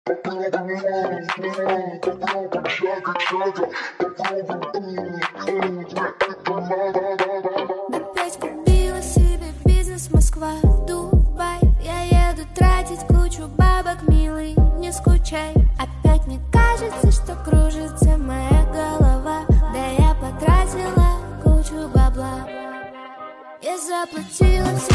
Опять купила себе бизнес Москва, Дубай. Я еду тратить кучу бабок, милый, не скучай. Опять мне кажется, что кружится моя голова. Да я потратила кучу бабла. Я заплатила все